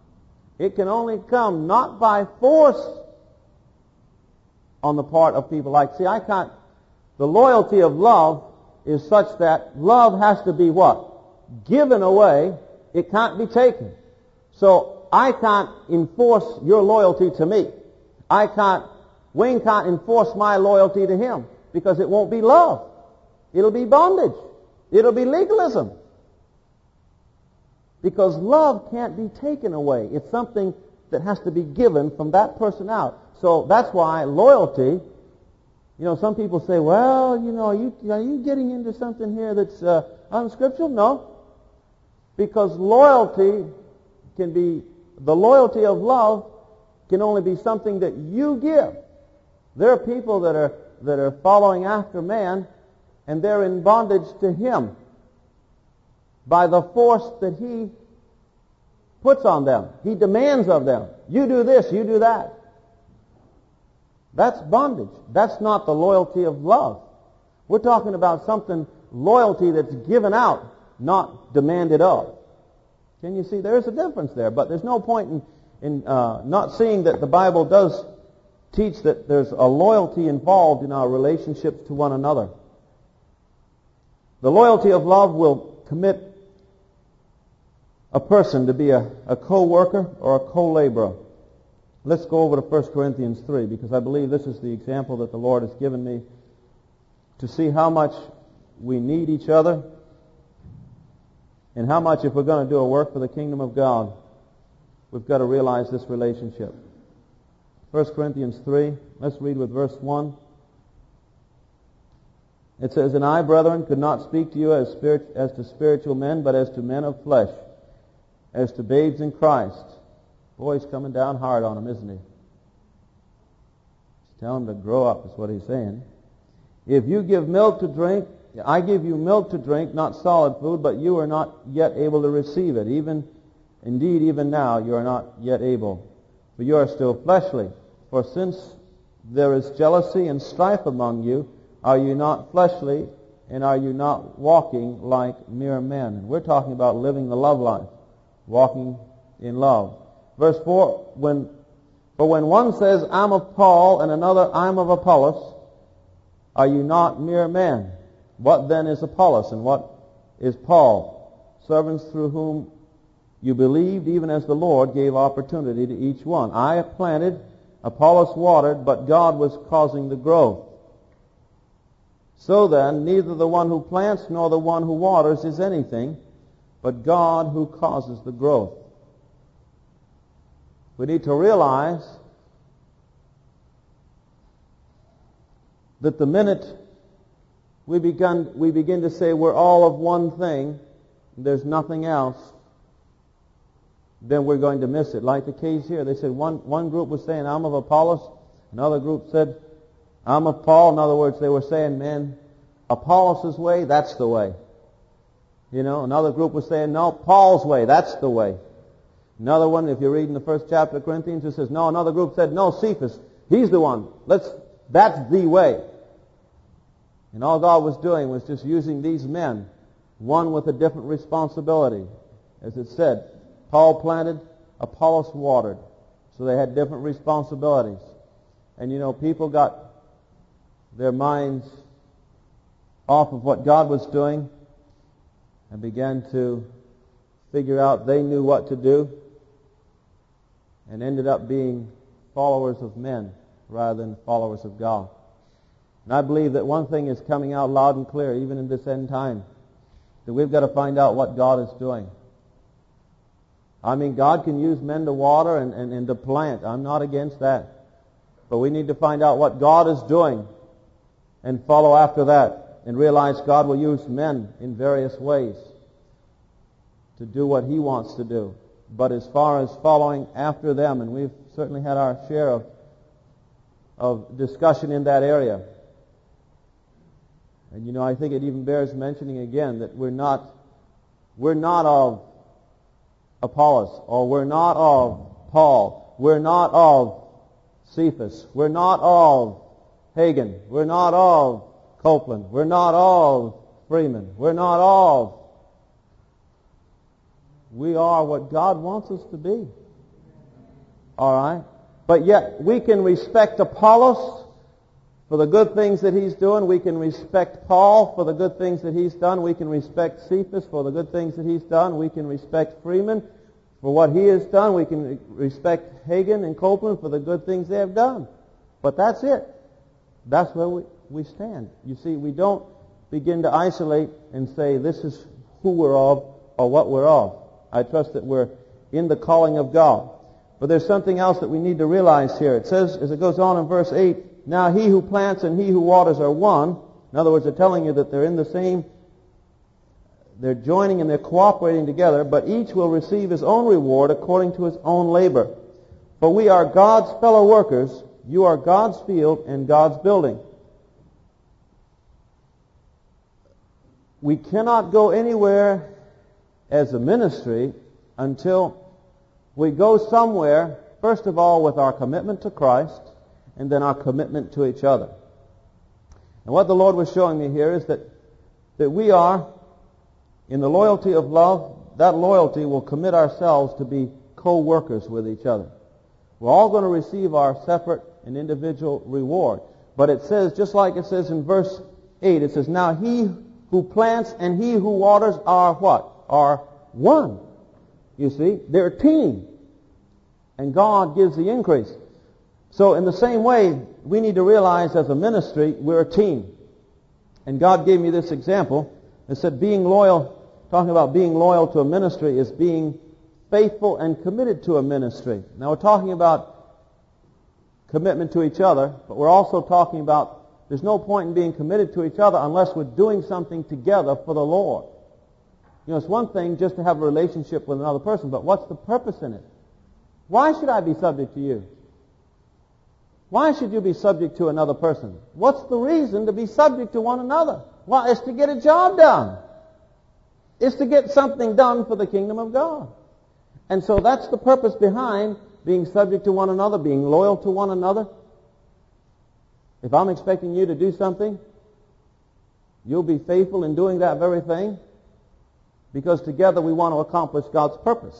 not by force on the part of people the loyalty of love is such that love has to be what? Given away. It can't be taken. So I can't enforce your loyalty to me. Wayne can't enforce my loyalty to him because it won't be love. It'll be bondage. It'll be legalism. Because love can't be taken away. It's something that has to be given from that person out. So that's why loyalty, some people say, well, are you getting into something here that's unscriptural? No. Because the loyalty of love can only be something that you give. There are people that are following after man, and they're in bondage to him by the force that he puts on them. He demands of them. You do this, you do that. That's bondage. That's not the loyalty of love. We're talking about loyalty that's given out, not demanded of. Can you see? There is a difference there, but there's no point in not seeing that the Bible does teach that there's a loyalty involved in our relationships to one another. The loyalty of love will commit a person to be a co-worker or a co-laborer. Let's go over to 1 Corinthians 3, because I believe this is the example that the Lord has given me to see how much we need each other and how much, if we're going to do a work for the kingdom of God, we've got to realize this relationship. 1 Corinthians 3, let's read with verse 1. It says, "And I, brethren, could not speak to you as to spiritual men, but as to men of flesh, as to babes in Christ." Boy, he's coming down hard on them, isn't he? He's telling them to grow up, is what he's saying. "If you give milk to drink, I give you milk to drink, not solid food, but you are not yet able to receive it. Indeed, even now you are not yet able, for you are still fleshly. For since there is jealousy and strife among you, are you not fleshly, and are you not walking like mere men?" And we're talking about living the love life, walking in love. Verse 4, "For when one says, I'm of Paul, and another, I'm of Apollos, are you not mere men? What then is Apollos, and what is Paul? Servants through whom you believed, even as the Lord gave opportunity to each one. I planted, Apollos watered, but God was causing the growth. So then, neither the one who plants nor the one who waters is anything, but God who causes the growth." We need to realize that the minute we begin to say we're all of one thing, there's nothing else, then we're going to miss it. Like the case here, they said one group was saying, I'm of Apollos. Another group said, I'm of Paul. In other words, they were saying, man, Apollos' way, that's the way. Another group was saying, no, Paul's way, that's the way. Another one, if you read in the first chapter of Corinthians, it says, no, another group said, no, Cephas, he's the one. That's the way. And all God was doing was just using these men, one with a different responsibility. As it said, Paul planted, Apollos watered. So they had different responsibilities. And people got their minds off of what God was doing and began to figure out they knew what to do, and ended up being followers of men rather than followers of God. And I believe that one thing is coming out loud and clear, even in this end time, that we've got to find out what God is doing. I mean, God can use men to water and to plant. I'm not against that. But we need to find out what God is doing and follow after that and realize God will use men in various ways to do what He wants to do. But as far as following after them, and we've certainly had our share of discussion in that area. And I think it even bears mentioning again that we're not of Apollos, or we're not of Paul, we're not of Cephas, we're not of Hagen, we're not of Copeland, we're not of Freeman, we're not of. We are what God wants us to be. All right? But yet we can respect Apollos for the good things that he's doing. We can respect Paul for the good things that he's done. We can respect Cephas for the good things that he's done. We can respect Freeman for what he has done. We can respect Hagen and Copeland for the good things they have done. But that's it. That's where we stand. You see, we don't begin to isolate and say this is who we're of or what we're of. I trust that we're in the calling of God. But there's something else that we need to realize here. It says, as it goes on in verse 8, now he who plants and he who waters are one. In other words, they're telling you that they're in the same, they're joining and they're cooperating together, but each will receive his own reward according to his own labor. For we are God's fellow workers. You are God's field and God's building. We cannot go anywhere as a ministry until we go somewhere, first of all, with our commitment to Christ and then our commitment to each other. And what the Lord was showing me here is that we are, in the loyalty of love, that loyalty will commit ourselves to be co-workers with each other. We're all going to receive our separate and individual reward. But it says, just like it says in verse 8, it says, now he who plants and he who waters are what? Are one. You see, they're a team. And God gives the increase. So in the same way, we need to realize as a ministry, we're a team. And God gave me this example. It said being loyal, talking about being loyal to a ministry is being faithful and committed to a ministry. Now we're talking about commitment to each other, but we're also talking about there's no point in being committed to each other unless we're doing something together for the Lord. You know, it's one thing just to have a relationship with another person, but what's the purpose in it? Why should I be subject to you? Why should you be subject to another person? What's the reason to be subject to one another? Well, it's to get a job done. It's to get something done for the kingdom of God. And so that's the purpose behind being subject to one another, being loyal to one another. If I'm expecting you to do something, you'll be faithful in doing that very thing, because together we want to accomplish God's purpose.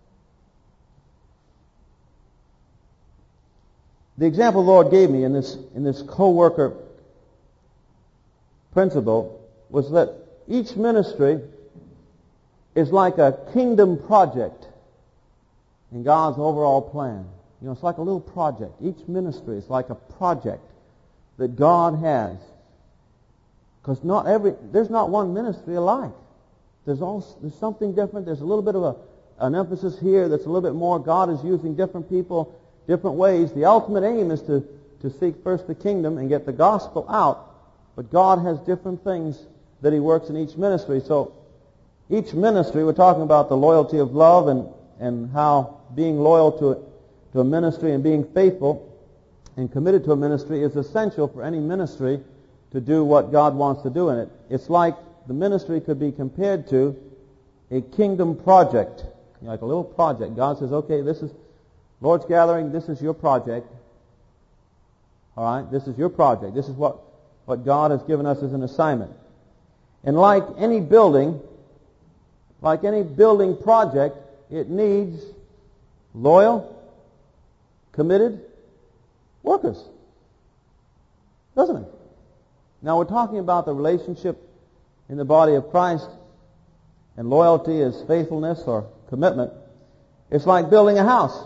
The example the Lord gave me in this co-worker principle was that each ministry is like a kingdom project in God's overall plan. You know, it's like a little project. Each ministry is like a project that God has. Because there's not one ministry alike. There's something different. There's a little bit of an emphasis here that's a little bit more. God is using different people different ways. The ultimate aim is to seek first the kingdom and get the gospel out. But God has different things that He works in each ministry. So each ministry, we're talking about the loyalty of love and how being loyal to a ministry and being faithful and committed to a ministry is essential for any ministry to do what God wants to do in it. It's like the ministry could be compared to a kingdom project, like a little project. God says, okay, this is Lord's Gathering, this is your project. All right, this is your project. This is what God has given us as an assignment. And like any building project, it needs loyal, committed workers. Doesn't it? Now we're talking about the relationship in the body of Christ, and loyalty is faithfulness or commitment. It's like building a house.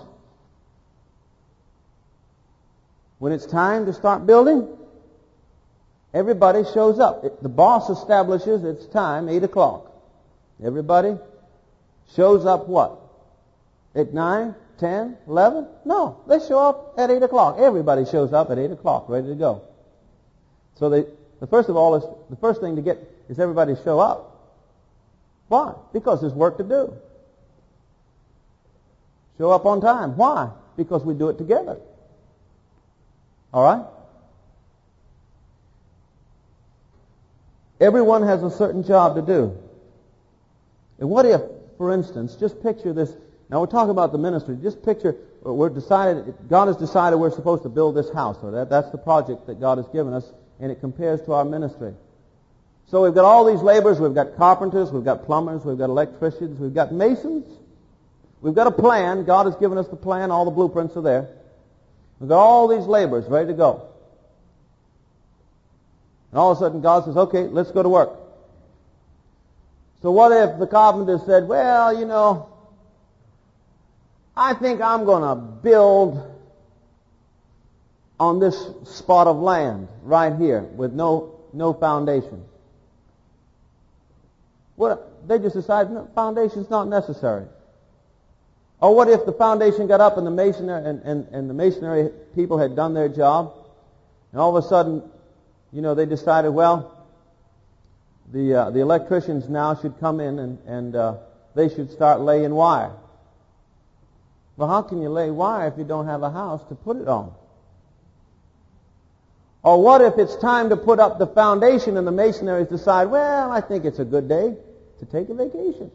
When it's time to start building, everybody shows up. The boss establishes it's time, 8 o'clock. Everybody shows up what? At 9, 10, 11? No, they show up at 8 o'clock. Everybody shows up at 8 o'clock, ready to go. So the first thing to get is everybody show up. Why? Because there's work to do. Show up on time. Why? Because we do it together. All right? Everyone has a certain job to do. And what if, for instance, just picture this. Now we're talking about the ministry. Just picture, God has decided we're supposed to build this house. Or that's the project that God has given us, and it compares to our ministry. So we've got all these laborers. We've got carpenters. We've got plumbers. We've got electricians. We've got masons. We've got a plan. God has given us the plan. All the blueprints are there. We've got all these laborers ready to go. And all of a sudden God says, okay, let's go to work. So what if the carpenter said, well, I think I'm going to build on this spot of land right here with no foundation. What, they just decide, no, foundation's not necessary. Or what if the foundation got up and the masonry and the masonry people had done their job, and all of a sudden, they decided, well, the electricians now should come in and they should start laying wire. Well, how can you lay wire if you don't have a house to put it on? Or what if it's time to put up the foundation and the masoneries decide, well, I think it's a good day to take a vacation.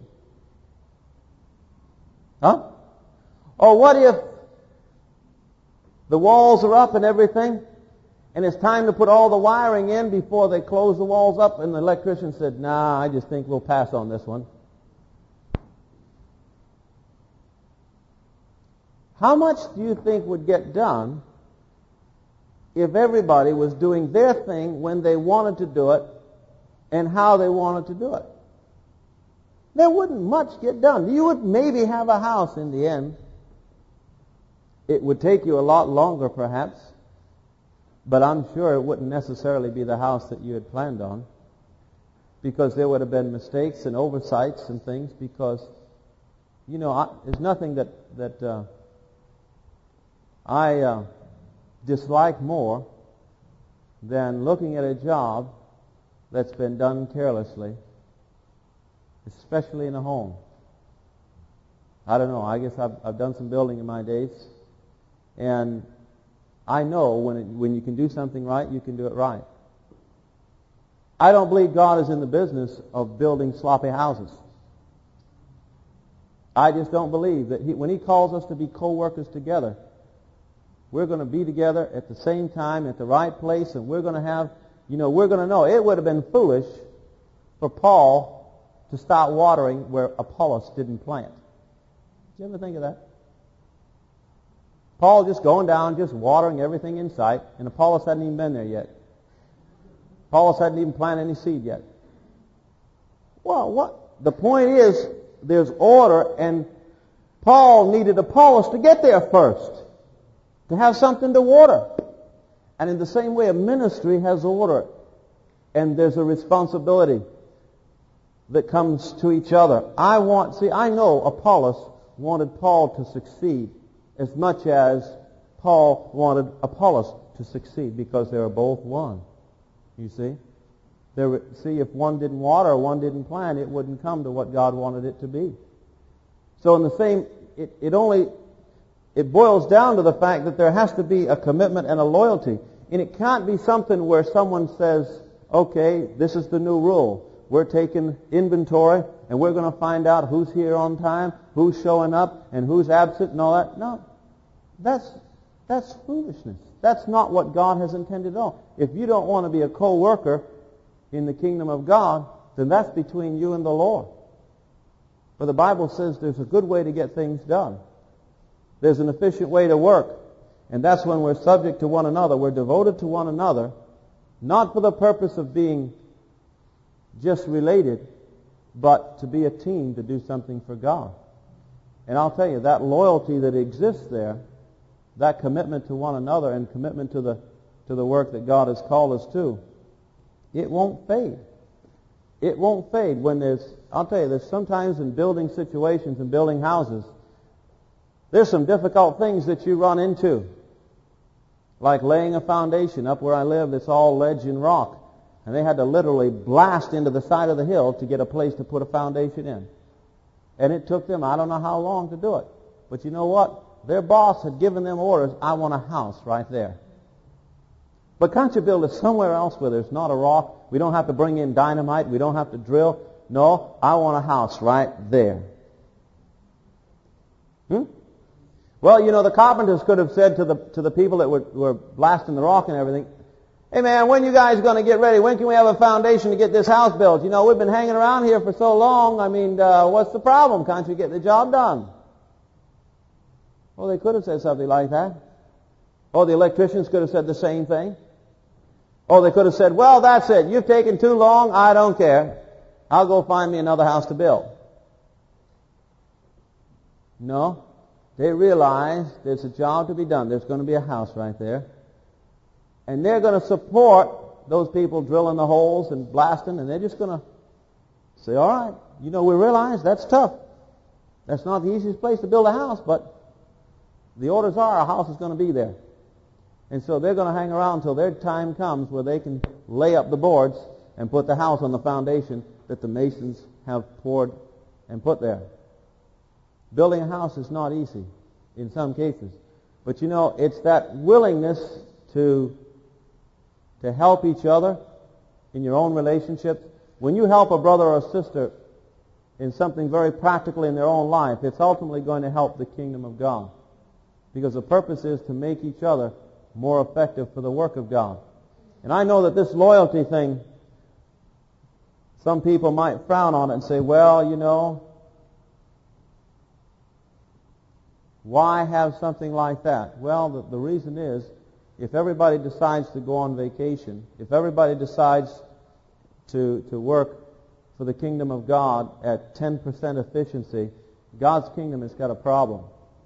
Huh? Or what if the walls are up and everything, and it's time to put all the wiring in before they close the walls up, and the electrician said, nah, I just think we'll pass on this one. How much do you think would get done if everybody was doing their thing when they wanted to do it and how they wanted to do it? There wouldn't much get done. You would maybe have a house in the end. It would take you a lot longer, perhaps, but I'm sure it wouldn't necessarily be the house that you had planned on, because there would have been mistakes and oversights and things, because, there's nothing that I dislike more than looking at a job that's been done carelessly, especially in a home. I don't know. I guess I've done some building in my days, and I know when you can do something right, you can do it right. I don't believe God is in the business of building sloppy houses. I just don't believe that when He calls us to be co-workers together, we're going to be together at the same time, at the right place, and we're going to have, we're going to know. It would have been foolish for Paul to start watering where Apollos didn't plant. Did you ever think of that? Paul just going down, just watering everything in sight, and Apollos hadn't even been there yet. Apollos hadn't even planted any seed yet. Well, the point is, there's order, and Paul needed Apollos to get there first, to have something to water. And in the same way, a ministry has order, and there's a responsibility that comes to each other. I know Apollos wanted Paul to succeed as much as Paul wanted Apollos to succeed, because they were both one. You see? If one didn't water or one didn't plant, it wouldn't come to what God wanted it to be. So in the same, it boils down to the fact that there has to be a commitment and a loyalty. And it can't be something where someone says, okay, this is the new rule. We're taking inventory, and we're going to find out who's here on time, who's showing up, and who's absent and all that. No, that's foolishness. That's not what God has intended at all. If you don't want to be a co-worker in the kingdom of God, then that's between you and the Lord. But the Bible says there's a good way to get things done. There's an efficient way to work. And that's when we're subject to one another. We're devoted to one another, not for the purpose of being just related, but to be a team to do something for God. And I'll tell you, that loyalty that exists there, that commitment to one another and commitment to the work that God has called us to, it won't fade. It won't fade I'll tell you, there's sometimes in building situations and building houses, there's some difficult things that you run into. Like laying a foundation up where I live that's all ledge and rock. And they had to literally blast into the side of the hill to get a place to put a foundation in. And it took them, I don't know how long to do it. But you know what? Their boss had given them orders, I want a house right there. But can't you build it somewhere else where there's not a rock? We don't have to bring in dynamite. We don't have to drill. No, I want a house right there. Well, the carpenters could have said to the people that were blasting the rock and everything, hey man, when you guys going to get ready? When can we have a foundation to get this house built? We've been hanging around here for so long. I mean, what's the problem? Can't you get the job done? Well, they could have said something like that. Or the electricians could have said the same thing. Or they could have said, well, that's it. You've taken too long. I don't care. I'll go find me another house to build. No. They realize there's a job to be done. There's going to be a house right there. And they're going to support those people drilling the holes and blasting, and they're just going to say, all right, we realize that's tough. That's not the easiest place to build a house, but the orders are a house is going to be there. And so they're going to hang around until their time comes where they can lay up the boards and put the house on the foundation that the masons have poured and put there. Building a house is not easy in some cases. But it's that willingness to help each other in your own relationships. When you help a brother or sister in something very practical in their own life, it's ultimately going to help the kingdom of God. Because the purpose is to make each other more effective for the work of God. And I know that this loyalty thing, some people might frown on it and say, well, why have something like that? Well, the reason is, if everybody decides to go on vacation, if everybody decides to work for the kingdom of God at 10% efficiency, God's kingdom has got a problem.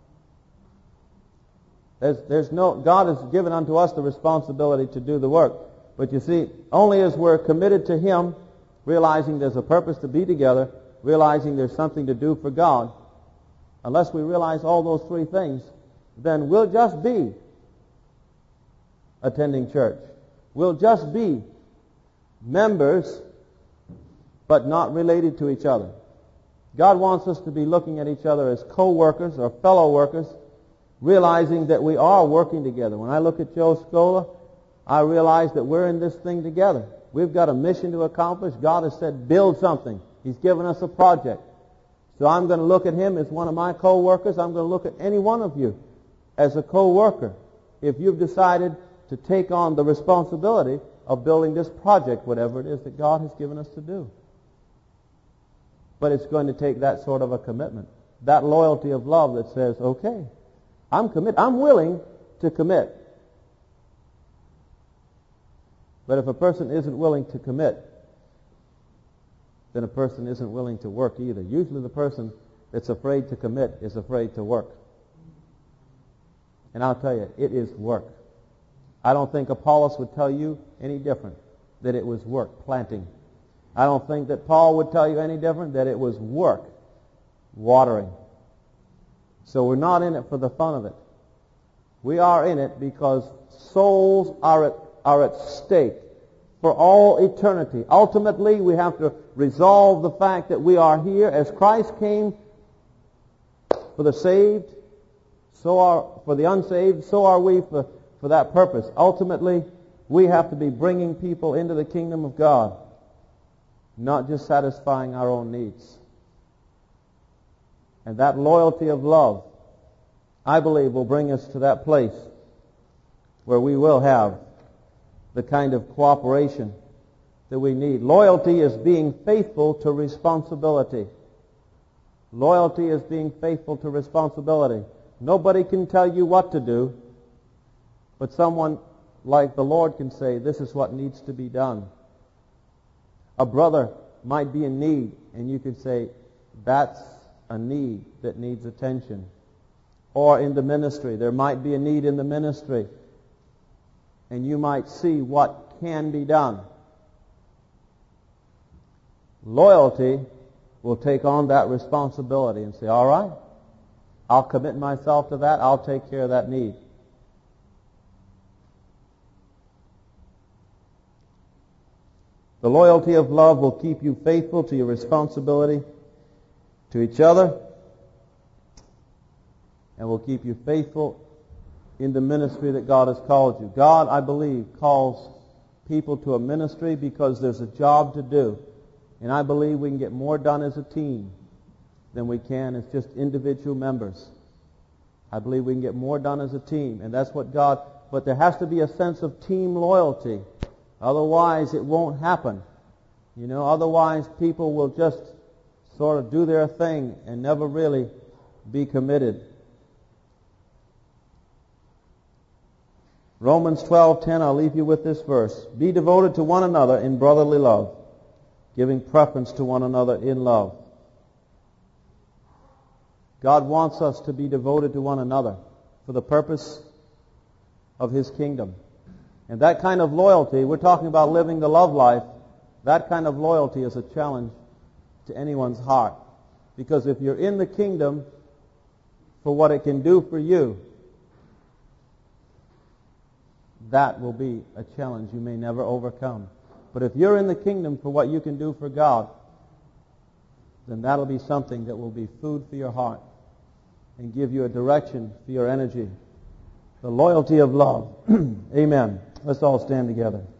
God has given unto us the responsibility to do the work. But you see, only as we're committed to Him, realizing there's a purpose to be together, realizing there's something to do for God, unless we realize all those three things, then we'll just be attending church. We'll just be members, but not related to each other. God wants us to be looking at each other as co-workers or fellow workers, realizing that we are working together. When I look at Joe Scola, I realize that we're in this thing together. We've got a mission to accomplish. God has said, build something. He's given us a project. So I'm going to look at him as one of my co-workers. I'm going to look at any one of you as a co-worker if you've decided to take on the responsibility of building this project, whatever it is that God has given us to do. But it's going to take that sort of a commitment, that loyalty of love that says, okay, I'm willing to commit. But if a person isn't willing to commit, then a person isn't willing to work either. Usually the person that's afraid to commit is afraid to work. And I'll tell you, it is work. I don't think Apollos would tell you any different, that it was work, planting. I don't think that Paul would tell you any different, that it was work, watering. So we're not in it for the fun of it. We are in it because souls are at stake for all eternity. Ultimately, we have to resolve the fact that we are here as Christ came for the saved, for the unsaved, so are we for that purpose. Ultimately, we have to be bringing people into the kingdom of God, not just satisfying our own needs. And that loyalty of love, I believe, will bring us to that place where we will have the kind of cooperation that we need. Loyalty is being faithful to responsibility. Loyalty is being faithful to responsibility. Nobody can tell you what to do, but someone like the Lord can say, this is what needs to be done. A brother might be in need, and you could say, that's a need that needs attention. Or in the ministry, there might be a need in the ministry, and you might see what can be done. Loyalty will take on that responsibility and say, all right, I'll commit myself to that. I'll take care of that need. The loyalty of love will keep you faithful to your responsibility to each other, and will keep you faithful in the ministry that God has called you. God, I believe, calls people to a ministry because there's a job to do. And I believe we can get more done as a team than we can as just individual members. I believe we can get more done as a team. And that's what God... But there has to be a sense of team loyalty. Otherwise, it won't happen. Otherwise people will just sort of do their thing and never really be committed. Romans 12:10, I'll leave you with this verse. Be devoted to one another in brotherly love, giving preference to one another in love. God wants us to be devoted to one another for the purpose of His kingdom. And that kind of loyalty, we're talking about living the love life, that kind of loyalty is a challenge to anyone's heart. Because if you're in the kingdom for what it can do for you, that will be a challenge you may never overcome. But if you're in the kingdom for what you can do for God, then that'll be something that will be food for your heart and give you a direction for your energy. The loyalty of love. Amen. Let's all stand together.